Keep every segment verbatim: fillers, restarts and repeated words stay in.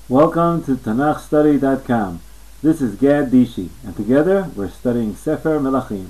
Welcome to Tanakh Study dot com. This is Gad Dishi, and together we're studying Sefer Melachim.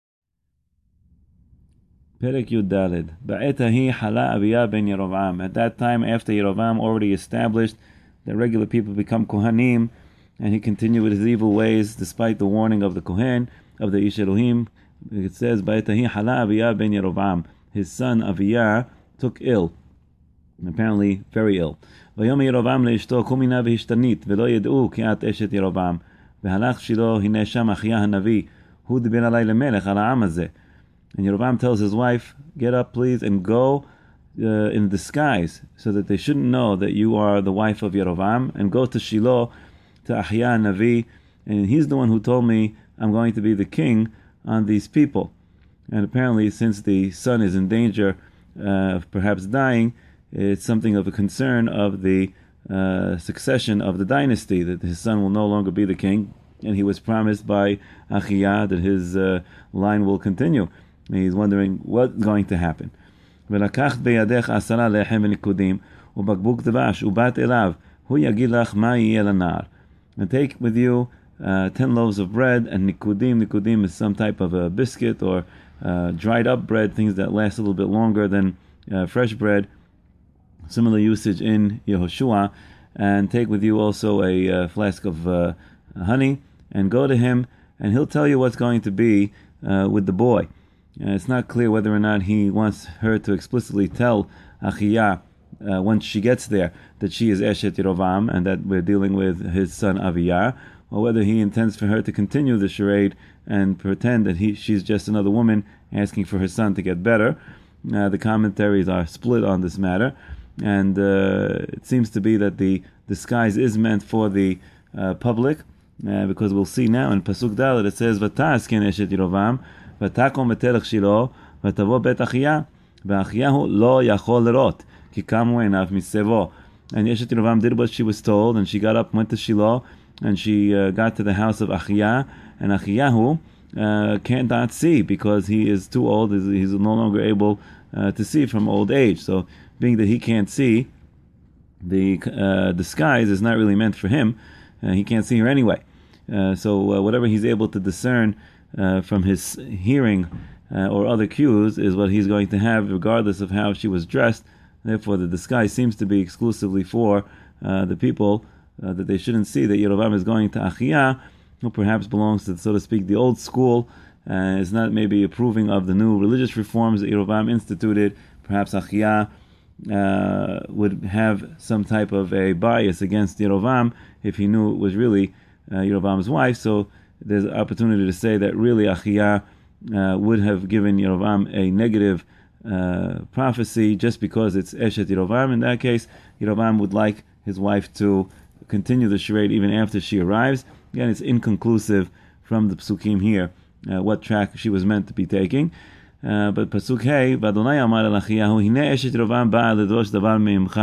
Perek Yud Daled. Ba'et hahi hala Abiyah ben Yerovam. At that time, after Yerovam already established that regular people become Kohanim, and he continued with his evil ways despite the warning of the Kohen, of the Ish Elohim, it says, Ba'et hahi hala Abiyah ben Yerovam. His son Abiyah took ill, apparently very ill. ויאמר ירבעם לאשתו קומי נא והשתנית ולא ידעו כי את אשת ירבעם והלך שילה הנה שם אחיה הנביא הוא דיבר עלי למלך על העם הזה. And Yerovam tells his wife, get up please and go uh, in disguise so that they shouldn't know that you are the wife of Yerovam, and go to Shiloh to Ahia Navi, and he's the one who told me I'm going to be the king on these people. And apparently since the son is in danger uh, of perhaps dying, it's something of a concern of the uh, succession of the dynasty, that his son will no longer be the king, and he was promised by Achiyah that his uh, line will continue. And he's wondering what's going to happen. ולקחת בידך עשרה לחם וניקודים ובקבוק דבש ובת אליו הוא יגיד לך מה יהיה לנער. And take with you uh, ten loaves of bread and nikudim. Nikudim is some type of a biscuit or uh, dried up bread, things that last a little bit longer than uh, fresh bread. Similar usage in Yehoshua. And take with you also a uh, flask of uh, honey, and go to him, and he'll tell you what's going to be uh, with the boy. And it's not clear whether or not he wants her to explicitly tell Achiyah uh, once she gets there that she is Eshet Yerovam and that we're dealing with his son Aviyah, or whether he intends for her to continue the charade and pretend that he she's just another woman asking for her son to get better. Uh, the commentaries are split on this matter. And uh, it seems to be that the disguise is meant for the uh, public, uh, because we'll see now in Pasuk Dalet it says, "V'ta'as ken eshet Yerovam, v'takom betelech Shilo, v'tavo bet Achiyah, v'Achiyahu lo yachol lerot, ki kamu einav misevo." And Eshet Yerovam did what she was told, and she got up, went to Shiloh, and she uh, got to the house of Achiyah, and Achiyahu uh, cannot see because he is too old; he's no longer able uh, to see from old age. So, being that he can't see, the uh, disguise is not really meant for him. Uh, he can't see her anyway. Uh, so uh, whatever he's able to discern uh, from his hearing uh, or other cues is what he's going to have, regardless of how she was dressed. Therefore, the disguise seems to be exclusively for uh, the people, uh, that they shouldn't see that Yerovam is going to Achiyah, who perhaps belongs to, so to speak, the old school, and uh, is not maybe approving of the new religious reforms that Yerovam instituted. Perhaps Achiyah Uh, would have some type of a bias against Yerovam if he knew it was really uh, Yerovam's wife. So there's an opportunity to say that really Achiyah uh, would have given Yerovam a negative uh, prophecy just because it's Eshet Yerovam. In that case, Yerovam would like his wife to continue the charade even after she arrives. Again, it's inconclusive from the psukim here uh, what track she was meant to be taking. Uh, but Pasuk Hey, Vadonai Amar el Achiyahu, Hine Eshet Yerovam ba'a לדרוש דבר ממך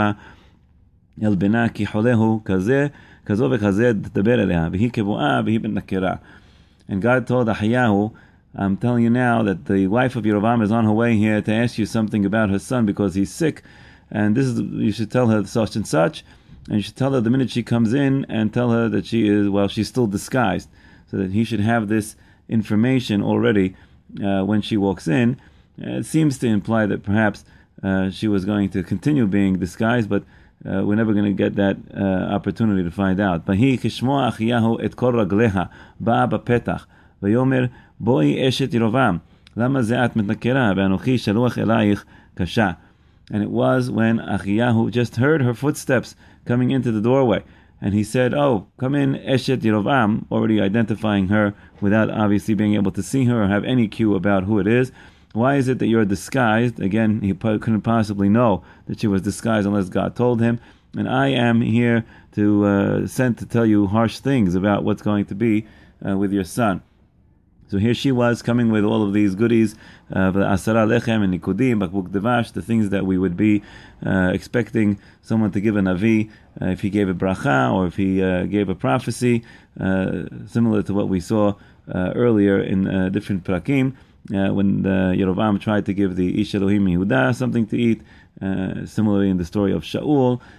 אל בנה כי חולהו כזה, כזו וכזה תדבר אליה, והיא כבואה והיא בן נקרה. And God told Achiyahu, I'm telling you now that the wife of Yerovam is on her way here to ask you something about her son because he's sick, and this is, you should tell her such and such, and you should tell her the minute she comes in, and tell her that she is, well, she's still disguised, so that he should have this information already Uh, when she walks in. Uh, it seems to imply that perhaps uh, she was going to continue being disguised, but uh, we're never going to get that uh, opportunity to find out. ויהי כשמוע אחיהו את כל רגליה באה בפתח ויאמר בואי אשת ירבעם למה זה את מתנכרה ואנוכי שלוח אלייך קשה. And it was when Achiyahu just heard her footsteps coming into the doorway, and he said, oh, come in, Eshet Yerovam, already identifying her without obviously being able to see her or have any clue about who it is. Why is it that you're disguised? Again, he couldn't possibly know that she was disguised unless God told him. And I am here to uh, sent to tell you harsh things about what's going to be uh, with your son. So here she was coming with all of these goodies, uh, the asara lechem and nikudim, bakbuk devash, the things that we would be uh, expecting someone to give a navi uh, if he gave a bracha or if he uh, gave a prophecy, uh, similar to what we saw uh, earlier in uh, different prakim, uh, when uh, Yerovam tried to give the Ish Elohim Yehuda something to eat. Uh, similarly in the story of Shaul,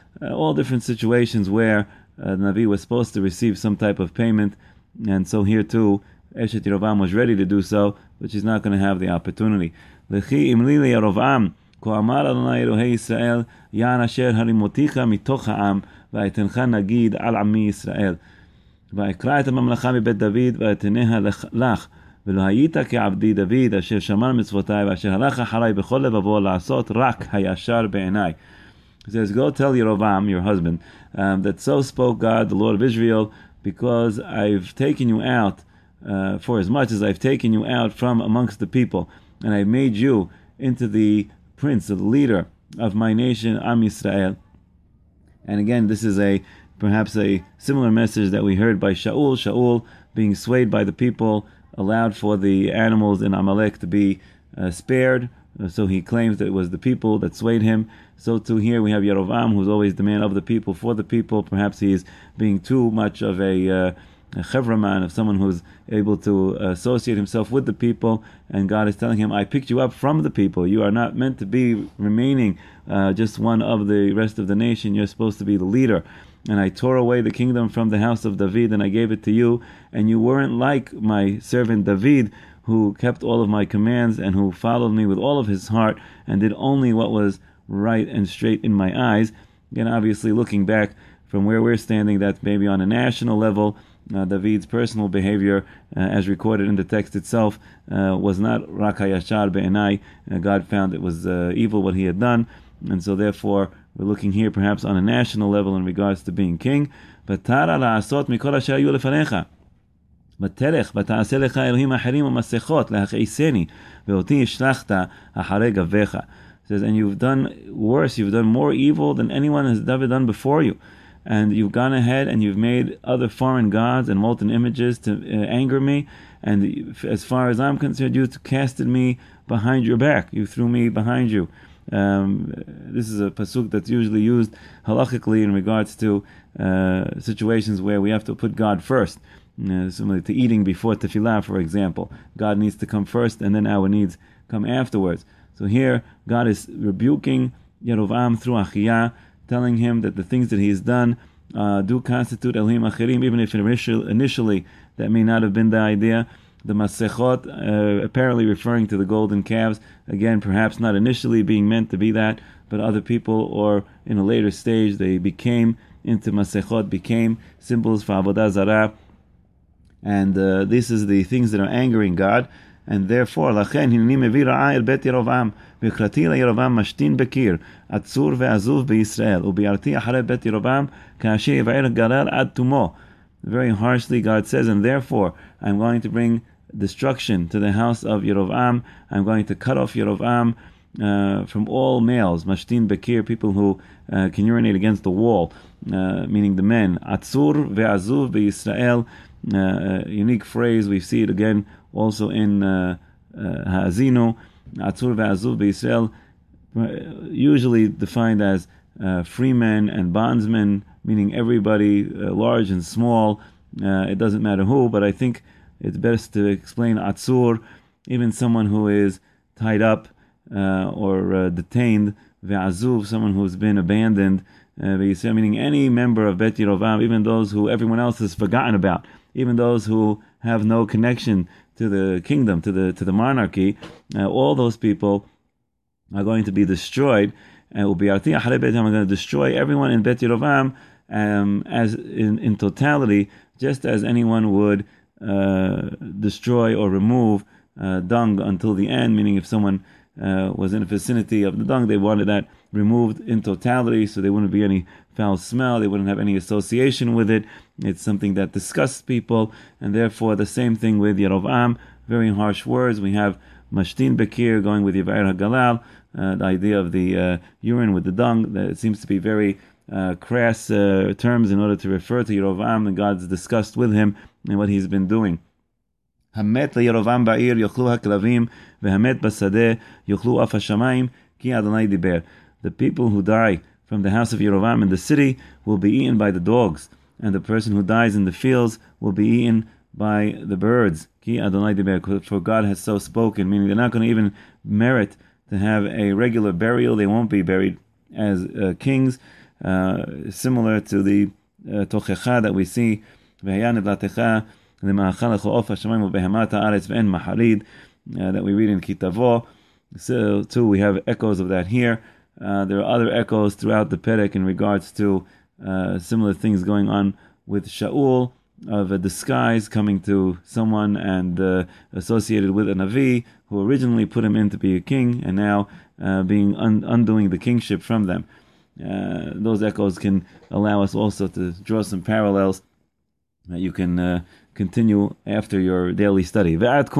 uh, all different situations where uh, the Navi was supposed to receive some type of payment, and so here too, Eshet Yerovam was ready to do so, but she's not going to have the opportunity. Lechi imli Yerovam, ko amar Adonai Elohei Yisrael, yan asher harimoticha mitoch ha'am, va'etencha nagid al ami Yisrael. ויקרא את הממלכה מבית דוד ואתניה לך ולא היית כעבדי דוד אשר שמר מצוותיי ואשר הלך אחריי בכל לבבו לעשות רק הישר בעיניי. He says, go tell Yerovam, your husband, um, that so spoke God, the Lord of Israel, because I've taken you out, uh, for as much as I've taken you out from amongst the people, and I've made you into the prince, the leader of my nation, Am Yisrael. And again, this is a perhaps a similar message that we heard by Shaul. Shaul, being swayed by the people, allowed for the animals in Amalek to be uh, spared. Uh, so he claims that it was the people that swayed him. So too here we have Yerovam, who's always the man of the people, for the people. Perhaps he is being too much of a, uh, a chevraman, of someone who's able to associate himself with the people. And God is telling him, I picked you up from the people. You are not meant to be remaining uh, just one of the rest of the nation. You're supposed to be the leader. And I tore away the kingdom from the house of David, and I gave it to you. And you weren't like my servant David, who kept all of my commands and who followed me with all of his heart and did only what was right and straight in my eyes. Again, obviously, looking back from where we're standing, that maybe on a national level, uh, David's personal behavior, uh, as recorded in the text itself, uh, was not rak hayashar be'enai. Uh, God found it was uh, evil what he had done, and so therefore we're looking here perhaps on a national level in regards to being king. ותרא לעשות מכל אשר היו לפניך. ותלך ותעשה לך אלוהים אחרים ומסכות להכעיסני, ואותי השלכת אחרי גביך. Says, and you've done worse, you've done more evil than anyone has ever done before you. And you've gone ahead and you've made other foreign gods and molten images to uh, anger me. And as far as I'm concerned, you casted me behind your back. You threw me behind you. Um, this is a pasuk that's usually used halachically in regards to uh, situations where we have to put God first. Uh, similar to eating before tefillah, for example. God needs to come first and then our needs come afterwards. So here, God is rebuking Yerovam through Achiyah, telling him that the things that he has done uh, do constitute Elohim Achirim, even if initially that may not have been the idea. The Masechot, uh, apparently referring to the golden calves, again, perhaps not initially being meant to be that, but other people, or in a later stage, they became into Masechot, became symbols for Avodah Zarah, and uh, this is the things that are angering God. And therefore, לכן הנני מביא רעה אל בית ירבעם, וקראתי לירבעם משתין בקיר, עצור ועזוב בישראל, וביארתי אחרי בית ירבעם, כאשר יבער גלל עד תומו. Very harshly, God says, and therefore, I'm going to bring destruction to the house of Yerovam. I'm going to cut off Yerovam uh, from all males, mashtin bekir, people who uh, can urinate against the wall, uh, meaning the men. Atzur ve'azuv be'Yisrael, uh, a unique phrase. We see it again also in uh, uh, Ha'azinu. Atzur ve'azuv be'Yisrael, usually defined as uh, freemen and bondsmen, meaning everybody, uh, large and small. Uh, it doesn't matter who, but I think it's best to explain atzur, even someone who is tied up uh, or uh, detained, ve'azuv, someone who's been abandoned, uh, meaning any member of Bet Yerovam, even those who everyone else has forgotten about, even those who have no connection to the kingdom, to the to the monarchy, uh, all those people are going to be destroyed. And will be I'm going to destroy everyone in Bet Yerovam um, as in, in totality, just as anyone would uh, destroy or remove uh, dung until the end, meaning if someone uh, was in the vicinity of the dung, they wanted that removed in totality, so there wouldn't be any foul smell, they wouldn't have any association with it. It's something that disgusts people, and therefore the same thing with Yerovam, very harsh words. We have Mashtin Bekir going with Yivair HaGalal, uh, the idea of the uh, urine with the dung, that it seems to be very uh, crass uh, terms in order to refer to Yerovam and God's disgust with him and what he's been doing. Hamet leYerovam ba'ir yochlu haklavim vehamet basadeh yochlu af hashamayim ki Adonai diber. The people who die from the house of Yerovam in the city will be eaten by the dogs, and the person who dies in the fields will be eaten by the birds. Ki Adonai diber, for God has so spoken, meaning they're not going to even merit to have a regular burial. They won't be buried as uh, kings. uh, similar to the uh, tochecha that we see, v'haya nivlatecha l'ma'achal le'cho'of ha'shamayim u'behemat ha'aretz v'en maharid, uh, that we read in Kitavo. So too, we have echoes of that here. Uh, there are other echoes throughout the Perek in regards to uh, similar things going on with Shaul, of a disguise coming to someone and uh, associated with a Navi who originally put him in to be a king, and now uh, being un- undoing the kingship from them. Uh, those echoes can allow us also to draw some parallels that you can uh, continue after your daily study.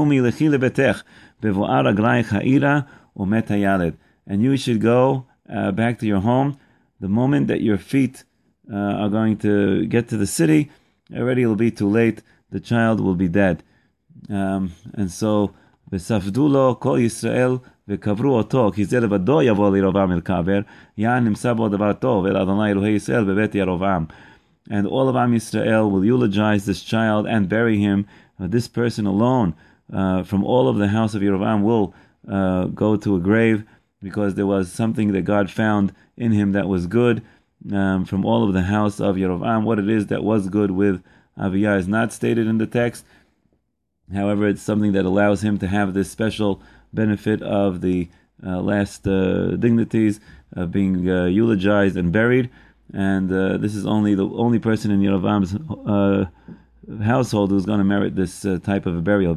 And you should go uh, back to your home the moment that your feet uh, are going to get to the city. Already it'll be too late. The child will be dead. Um, and so, v'safdulo kol Yisrael v'kavru oto ki zeh levado yavo lirovam el kaver yan nimsa bo davar tov el Adonai Elohei Yisrael bebet Yerovam. And all of Am Yisrael will eulogize this child and bury him. Uh, this person alone uh, from all of the house of Yerovam will uh, go to a grave, because there was something that God found in him that was good. Um, from all of the house of Yerovam, what it is that was good with Aviyah is not stated in the text. However, it's something that allows him to have this special benefit of the uh, last uh, dignities of being uh, eulogized and buried. And uh, this is only the only person in Yerovam's uh, household who's going to merit this uh, type of a burial.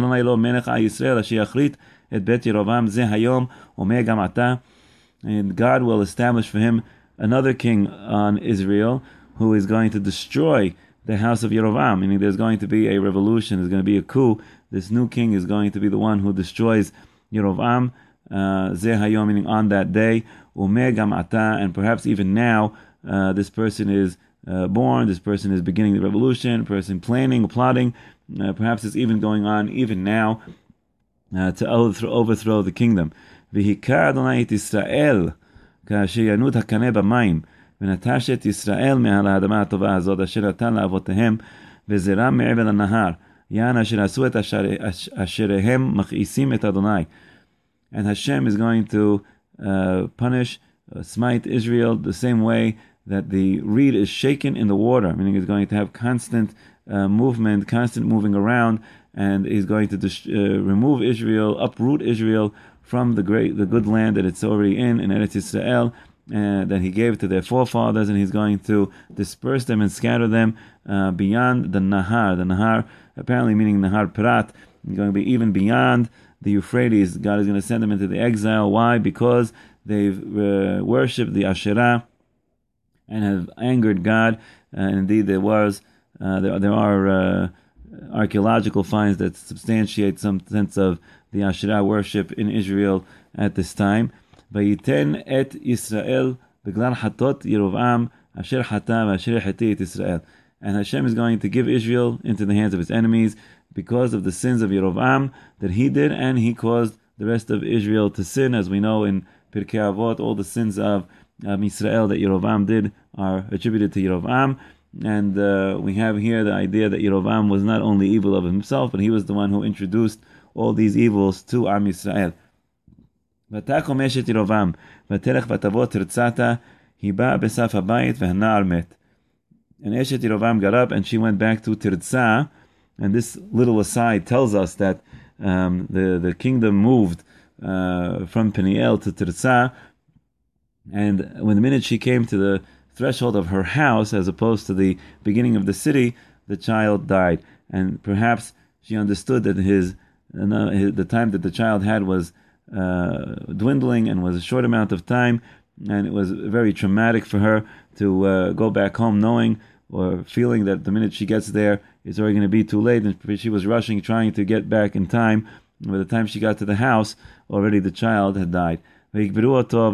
And God will establish for him another king on Israel who is going to destroy the house of Yerovam, meaning there's going to be a revolution, there's going to be a coup. This new king is going to be the one who destroys Yerovam, Zeh Hayom, meaning on that day, Umeh Gam Ata, and perhaps even now, uh, this person is uh, born, this person is beginning the revolution, person planning, plotting, uh, perhaps it's even going on even now uh, to overthrow, overthrow the kingdom. V'hika Adonai et Yisrael, כאשר ינוד הקנה במים, ונטש את ישראל מעל האדמה הטובה הזאת, אשר נתן לאבותיהם, וזרם מעבר לנהר, יען אשר עשו את אשריהם מכעיסים את אדוני. And Hashem is going to uh, punish, uh, smite Israel the same way that the reed is shaken in the water, meaning it's going to have constant uh, movement, constant moving around, and he's going to dis- uh, remove Israel, uproot Israel from the great, the good land that it's already in, in Eretz Yisrael, uh, that he gave to their forefathers, and he's going to disperse them and scatter them uh, beyond the Nahar. The Nahar, apparently meaning Nahar Prat, going to be even beyond the Euphrates. God is going to send them into the exile. Why? Because they've uh, worshipped the Asherah and have angered God. Uh, and indeed, there was, uh, there, there are uh, archaeological finds that substantiate some sense of the Asherah worship in Israel at this time. Vayiten et Yisrael b'glal hatot Yerovam asher hata v'asher heti et Yisrael. And Hashem is going to give Israel into the hands of his enemies because of the sins of Yerovam that he did, and he caused the rest of Israel to sin. As we know in Pirkei Avot, all the sins of um, Israel that Yerovam did are attributed to Yerovam. And uh, we have here the idea that Yerovam was not only evil of himself, but he was the one who introduced all these evils to Am Yisrael. ותקום אשת ירבעם, ותלך ותבוא תרצתה, היא באה בסף הבית והנער מת. And Eshet Yerovam got up and she went back to Tirzah, and this little aside tells us that um, the, the kingdom moved uh, from Peniel to Tirzah, and when the minute she came to the threshold of her house, as opposed to the beginning of the city, the child died. And perhaps she understood that his, uh, his the time that the child had was uh, dwindling and was a short amount of time, and it was very traumatic for her to uh, go back home knowing or feeling that the minute she gets there, it's already going to be too late, and she was rushing, trying to get back in time. By the time she got to the house, already the child had died. And all of Am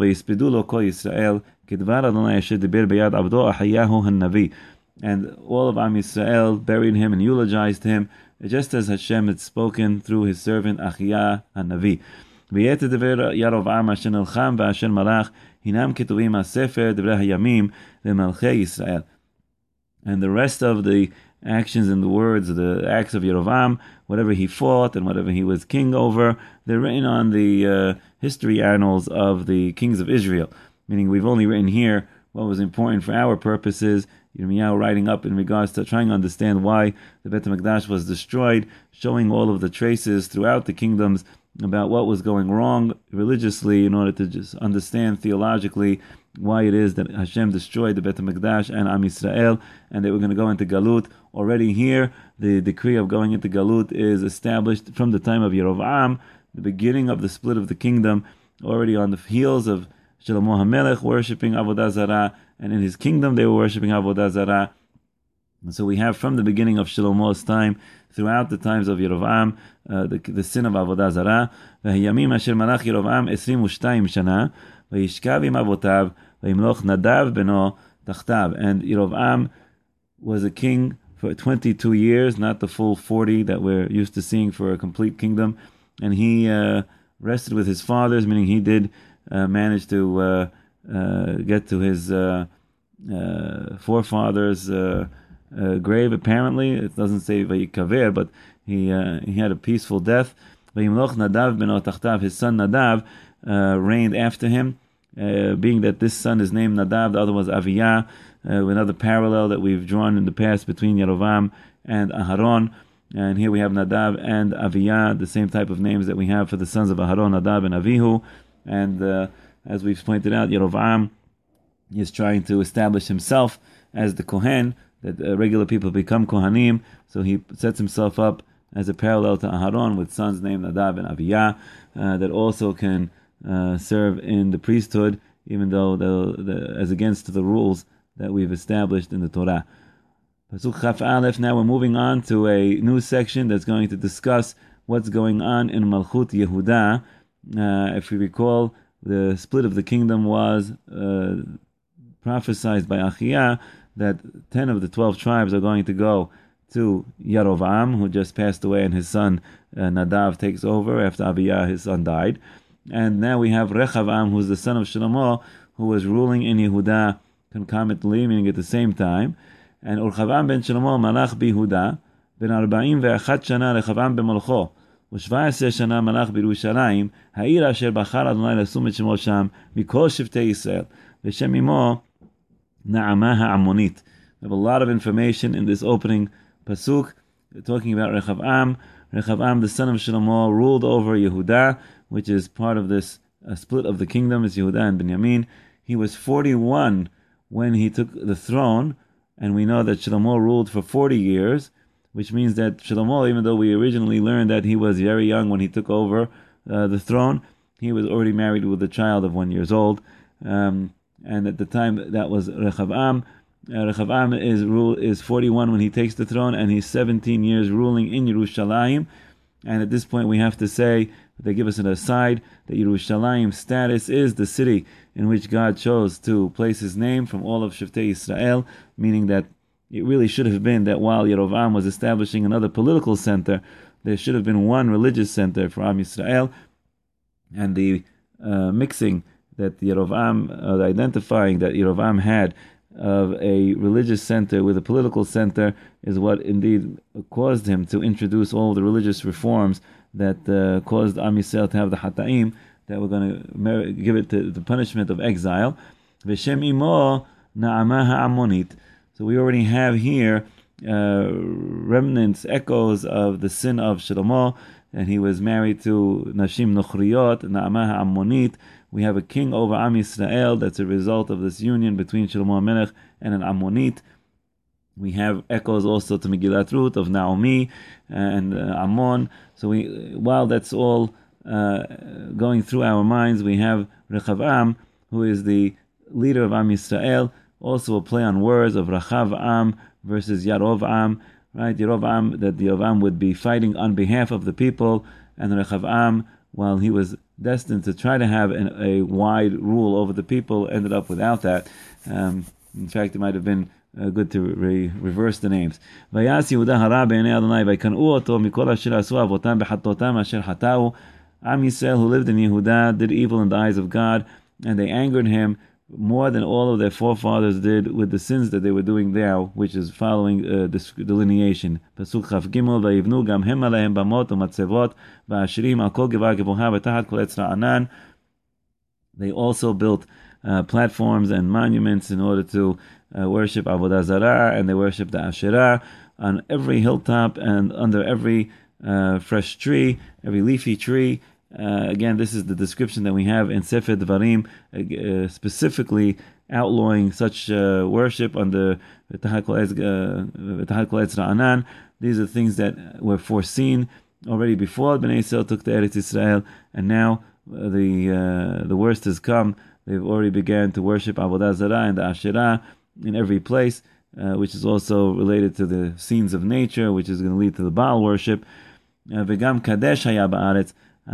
Yisrael buried him and eulogized him, just as Hashem had spoken through his servant Achiyah HaNavi. And the rest of the actions and the words, the acts of Yerovam, whatever he fought and whatever he was king over, they're written on the uh, history annals of the kings of Israel. Meaning we've only written here what was important for our purposes. Yirmiyahu writing up in regards to trying to understand why the Beit HaMikdash was destroyed, showing all of the traces throughout the kingdoms about what was going wrong religiously in order to just understand theologically why it is that Hashem destroyed the Beit HaMikdash and Am Yisrael, and they were going to go into Galut. Already here, the decree of going into Galut is established from the time of Yerovam, the beginning of the split of the kingdom, already on the heels of Shlomo HaMelech worshipping Avodah Zarah, and in his kingdom they were worshipping Avodah Zarah. And so we have from the beginning of Shlomo's time, throughout the times of Yerovam, uh, the, the sin of Avodah Zarah. V'hayamim asher malach Yerovam esrim u'shtayim shana, v'yishkav im avotav, v'yimloch Nadav beno tachtav. And Yerovam was a king for twenty-two years, not the full forty that we're used to seeing for a complete kingdom. And he uh, rested with his fathers, meaning he did uh, manage to uh, uh, get to his uh, uh, forefathers' uh, uh, grave. Apparently, it doesn't say Vayikaver, but he uh, he had a peaceful death. Vayimloch Nadav beno tachtav, his son Nadav uh, reigned after him. Uh, being that this son is named Nadav, the other was Aviyah. Uh, another parallel that we've drawn in the past between Yerovam and Aharon. And here we have Nadav and Aviyah, the same type of names that we have for the sons of Aharon, Nadav and Avihu. And uh, as we've pointed out, Yerovam is trying to establish himself as the Kohen, that uh, regular people become Kohanim. So he sets himself up as a parallel to Aharon with sons named Nadav and Aviyah uh, that also can uh, serve in the priesthood, even though the, the, as against the rules that we've established in the Torah. Pasuk Chaf Aleph. Now we're moving on to a new section that's going to discuss what's going on in Malchut Yehuda. Uh, if we recall, the split of the kingdom was uh, prophesied by Achiyah that ten of the twelve tribes are going to go to Yerovam, who just passed away, and his son uh, Nadav takes over after Abiyah, his son, died. And now we have Rechavam, who's the son of Shlomo, who was ruling in Yehuda concomitantly, meaning at the same time. And Urchavam ben Shlomo malach bihuda ben arba'im ve'achat shana Rechavam b'molcho u'shva asher shana malach b'Yerushalayim ha'ir asher bachar Adonai lasum et shemo sham mikol shiftei Yisrael v'shem imo Na'amah ha'amonit. We have a lot of information in this opening pasuk talking about Rechavam. Rechavam, the son of Shlomo, ruled over Yehuda, which is part of this uh, split of the kingdom, is Yehuda and Binyamin. He was forty-one when he took the throne, and we know that Shlomo ruled for forty years, which means that Shlomo, even though we originally learned that he was very young when he took over uh, the throne, he was already married with a child of one years old. Um, and at the time that was Rechavam. Uh, Rechavam is rule is forty-one when he takes the throne, and he's seventeen years ruling in Yerushalayim. And at this point, we have to say, they give us an aside, that Yerushalayim's status is the city in which God chose to place His name from all of Shiftei Yisrael, meaning that it really should have been that while Yerovam was establishing another political center, there should have been one religious center for Am Yisrael, and the uh, mixing that Yerovam, uh, identifying that Yerovam had of a religious center with a political center is what indeed caused him to introduce all the religious reforms that uh, caused Am Yisrael to have the Hata'im, that we're going to give it to the punishment of exile. V'shem imo Na'amah ha'amonit. So we already have here uh, remnants, echoes of the sin of Shlomo, and he was married to Nashim Nochriyot, Na'amah ha'amonit. We have a king over Am Yisrael that's a result of this union between Shlomo HaMelech and an Ammonite. We have echoes also to Megillat Ruth of Naomi and uh, Ammon. So we, while that's all uh, going through our minds, we have Rechavam, who is the leader of Am Yisrael, also a play on words of Rachav Am versus Yarov Am, right? Yarov Am, that Yarov would be fighting on behalf of the people, and Rechav Am, while he was destined to try to have an, a wide rule over the people, ended up without that. Um, in fact, it might have been uh, good to re- reverse the names. Vayas Yehuda hara b'nei Adonai vaykan'u oto mikol asher asu avotam b'chatotam asher hatau. Am Yisrael, who lived in Yehuda, did evil in the eyes of God, and they angered him more than all of their forefathers did with the sins that they were doing there, which is following uh, this delineation. Pasuk Chaf Gimel, vayivnu gam hem alehem bamot u'matzevot va'ashirim al kol gevah geboha v'tahat kol etz ra'anan. They also built uh, platforms and monuments in order to uh, worship Avodah Zarah, and they worship the Asherah on every hilltop and under every uh, fresh tree, every leafy tree. Uh, again, this is the description that we have in Sefer Devarim, uh, specifically outlawing such uh, worship under V'tahal Kol Etz Ra'anan. These are things that were foreseen already before Bnei Yisrael took to Eretz Yisrael, and now uh, the uh, the worst has come. They've already began to worship Avodah Zarah and the Asherah in every place, uh, which is also related to the scenes of nature, which is going to lead to the Baal worship. V'gam Kadesh haya ba'aretz.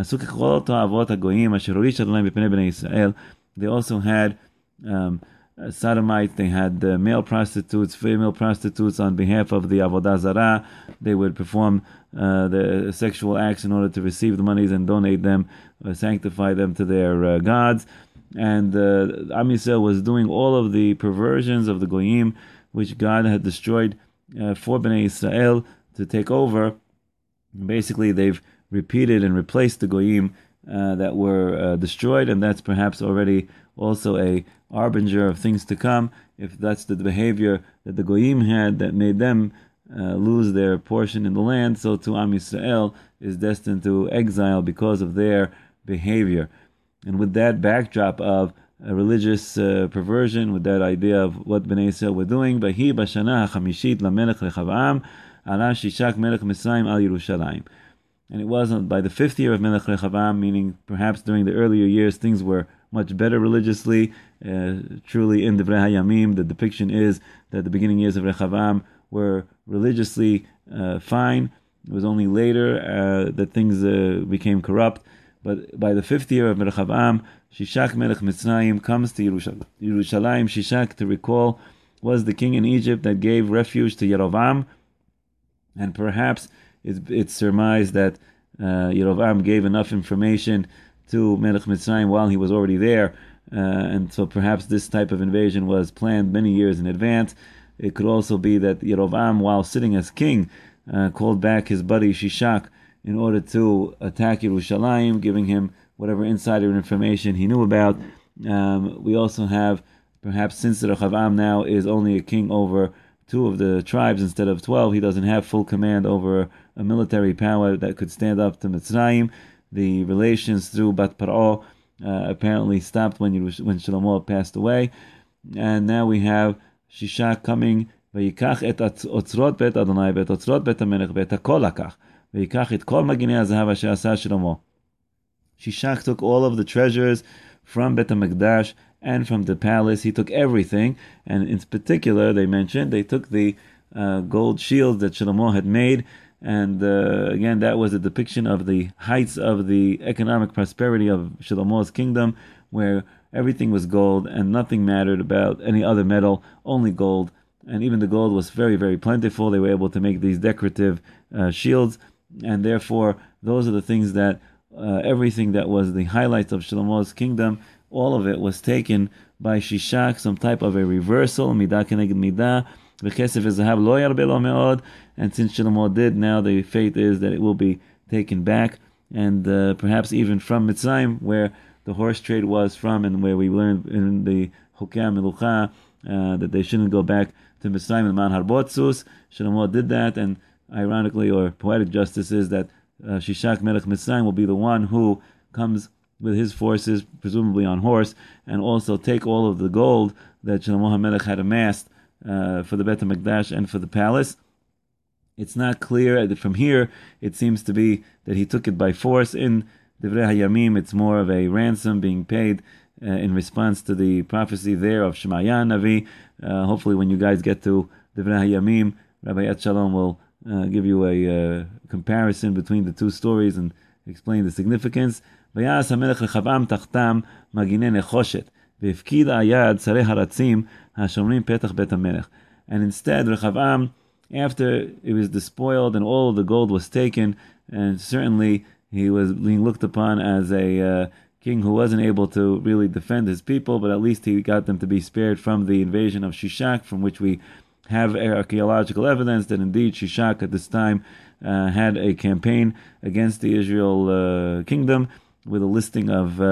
They also had um, sodomites, they had uh, male prostitutes, female prostitutes on behalf of the Avodah Zarah. They would perform uh, the sexual acts in order to receive the monies and donate them, uh, sanctify them to their uh, gods. And uh, Am Yisrael was doing all of the perversions of the Goyim, which God had destroyed uh, for Bnei Yisrael to take over. Basically, they've repeated and replaced the Goyim uh, that were uh, destroyed, and that's perhaps already also a harbinger of things to come. If that's the behavior that the Goyim had that made them uh, lose their portion in the land, so too Am Yisrael is destined to exile because of their behavior. And with that backdrop of a religious uh, perversion, with that idea of what Bnei Yisrael were doing, Bahi b'shana ha'chamishit lamelech Rechavam ala Shishak melech Mitzrayim al Yerushalayim. And it wasn't by the fifth year of Melech Rechavam, meaning perhaps during the earlier years things were much better religiously. Uh, truly in Divrei HaYamim, the depiction is that the beginning years of Rechavam were religiously uh, fine. It was only later uh, that things uh, became corrupt. But by the fifth year of Rechavam, Shishak Melech Mitzrayim comes to Yerushalayim. Yerushalayim, Shishak, to recall, was the king in Egypt that gave refuge to Yerovam, and perhaps It's, it's surmised that uh, Yerovam gave enough information to Melech Mitzrayim while he was already there, uh, and so perhaps this type of invasion was planned many years in advance. It could also be that Yerovam, while sitting as king, uh, called back his buddy Shishak in order to attack Yerushalayim, giving him whatever insider information he knew about. Um, we also have, perhaps since Rechavam now is only a king over two of the tribes instead of twelve, he doesn't have full command over a military power that could stand up to Mitzrayim. The relations through Bat Paro uh, apparently stopped when when Shlomo passed away, and now we have Shishak coming. Vayikach et otzrot bet Adonai bet otzrot bet Hamelech bet hakol lakach vayikach et kol maginei hazahav asher asa Shlomo. Shishak took all of the treasures from Bet HaMikdash and from the palace. He took everything, and in particular, they mentioned they took the uh, gold shields that Shlomo had made. And uh, again, that was a depiction of the heights of the economic prosperity of Shlomo's kingdom, where everything was gold and nothing mattered about any other metal, only gold. And even the gold was very, very plentiful. They were able to make these decorative uh, shields, and therefore, those are the things that uh, everything that was the highlights of Shlomo's kingdom, all of it was taken by Shishak, some type of a reversal, midah keneged midah. And since Shlomo did, now the fate is that it will be taken back, and uh, perhaps even from Mitzrayim, where the horse trade was from, and where we learned in the Chukei Melucha uh, that they shouldn't go back to Mitzrayim and Man Harbotzus. Shlomo did that, and ironically, or poetic justice is that uh, Shishak Melech Mitzrayim will be the one who comes with his forces, presumably on horse, and also take all of the gold that Shlomo HaMelech had amassed Uh, for the Bet HaMikdash and for the palace. It's not clear that from here. It seems to be that he took it by force. In Divrei HaYamim, it's more of a ransom being paid uh, in response to the prophecy there of Shemaya Navi. Uh, hopefully, when you guys get to Divrei HaYamim, Rabbi Yad Shalom will uh, give you a uh, comparison between the two stories and explain the significance. Vayas HaMelech Rechavam tachtam maginei nechoshet v'ifkid ayad sarei haratzim. And instead, Rechavam, after it was despoiled and all of the gold was taken, and certainly he was being looked upon as a uh, king who wasn't able to really defend his people, but at least he got them to be spared from the invasion of Shishak, from which we have archaeological evidence that indeed Shishak at this time uh, had a campaign against the Israel uh, kingdom with a listing of uh,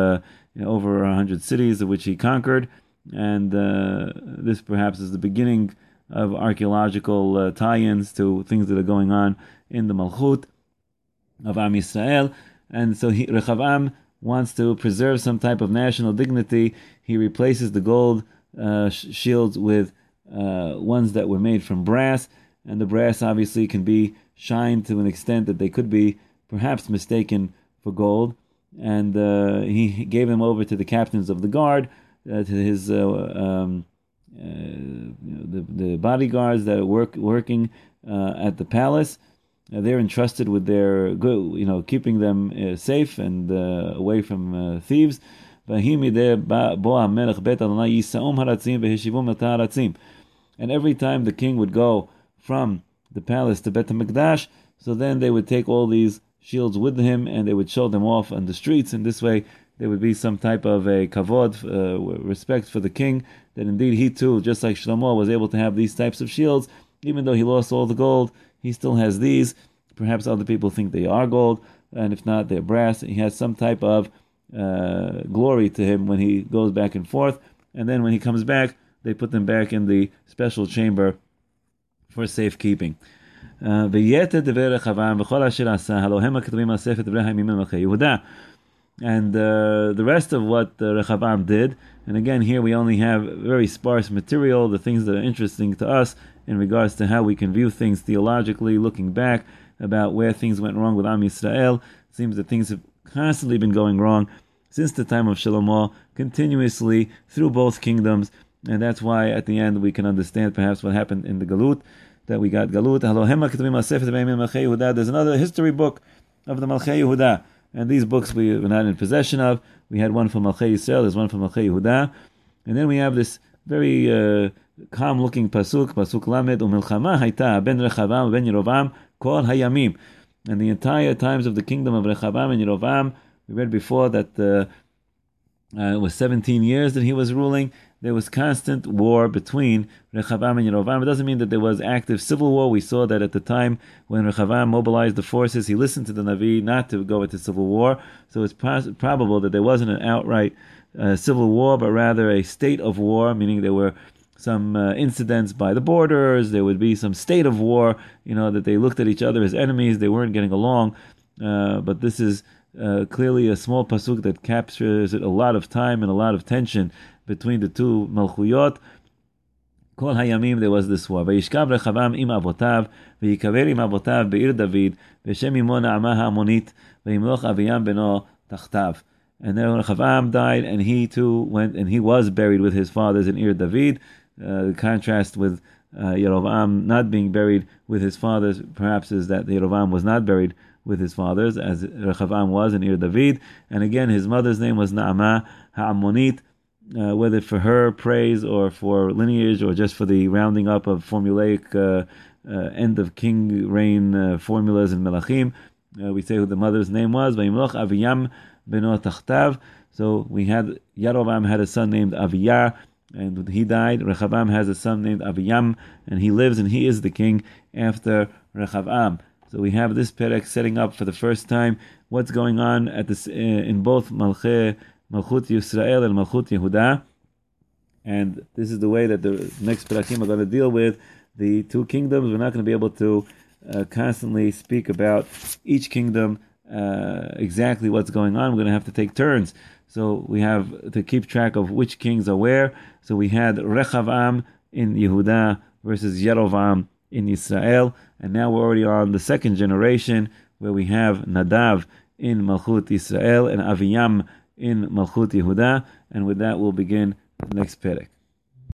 you know, over a hundred cities of which he conquered, and uh, this perhaps is the beginning of archaeological uh, tie-ins to things that are going on in the Malchut of Am Yisrael. And so he, Rechavam wants to preserve some type of national dignity. He replaces the gold uh, sh- shields with uh, ones that were made from brass, and the brass obviously can be shined to an extent that they could be perhaps mistaken for gold. And uh, he gave them over to the captains of the guard, uh, to his uh, um, uh, you know, the, the bodyguards that are work, working uh, at the palace. Uh, they're entrusted with their good, you know, keeping them uh, safe and uh, away from uh, thieves. And every time the king would go from the palace to Bet HaMikdash, so then they would take all these shields with him and they would show them off on the streets, and this way there would be some type of a kavod, uh, respect for the king, that indeed he too, just like Shlomo, was able to have these types of shields. Even though he lost all the gold, he still has these. Perhaps other people think they are gold, and if not, they're brass. He has some type of uh, glory to him when he goes back and forth, and then when he comes back, they put them back in the special chamber for safekeeping. Uh, and uh, the rest of what uh, Rechavam did, and again here we only have very sparse material, the things that are interesting to us in regards to how we can view things theologically, looking back about where things went wrong with Am Yisrael. It seems that things have constantly been going wrong since the time of Shlomo, continuously through both kingdoms, and that's why at the end we can understand perhaps what happened in the Galut, that we got Galut. There's another history book of the Malchei Yehuda, and these books we were not in possession of. We had one for Malchei Yisrael, there's one for Malchei Yehuda, and then we have this very uh, calm-looking pasuk, pasuk lamed, umilchama hayta ben Rechavam ben Yerovam kol hayamim. And the entire times of the kingdom of Rechavam and Yerovam, we read before that uh, uh, it was seventeen years that he was ruling. There was constant war between Rechavam and Yerovam. It doesn't mean that there was active civil war. We saw that at the time when Rechavam mobilized the forces, he listened to the Navi not to go into civil war. So it's pos- probable that there wasn't an outright uh, civil war, but rather a state of war, meaning there were some uh, incidents by the borders. There would be some state of war, you know, that they looked at each other as enemies. They weren't getting along. Uh, but this is uh, clearly a small pasuk that captures it, a lot of time and a lot of tension between the two Malchuyot. Kol hayamim, there was this war. Vayishkav Rechavam im avotav, vayikaver im avotav be'ir David, v'shem imo na'ama ha'amonit, v'imloch Aviyam beno tachtav. And then Rechavam died, and he too went, and he was buried with his fathers in Ir David. Uh, the contrast with uh, Yerovam not being buried with his fathers, perhaps, is that Yerovam was not buried with his fathers, as Rechavam was in Ir David. And again, his mother's name was Naamah ha'amonit, uh, whether for her praise or for lineage or just for the rounding up of formulaic uh, uh, end of king reign uh, formulas in Melachim. Uh, we say who the mother's name was. Vayimloch Aviyam beno tachtav. So we had, Yerovam had a son named Aviyah, and he died. Rechavam has a son named Aviyam, and he lives and he is the king after Rechavam. So we have this perek setting up for the first time what's going on at this uh, in both Malchei, Malchut Yisrael and Malchut Yehuda, and this is the way that the next perakim are going to deal with the two kingdoms. We're not going to be able to uh, constantly speak about each kingdom uh, exactly what's going on. We're going to have to take turns. So we have to keep track of which kings are where. So we had Rechavam in Yehuda versus Yerovam in Israel, and now we're already on the second generation where we have Nadav in Malchut Israel and Aviyam in Malchut Yehuda, and with that we'll begin the next perek.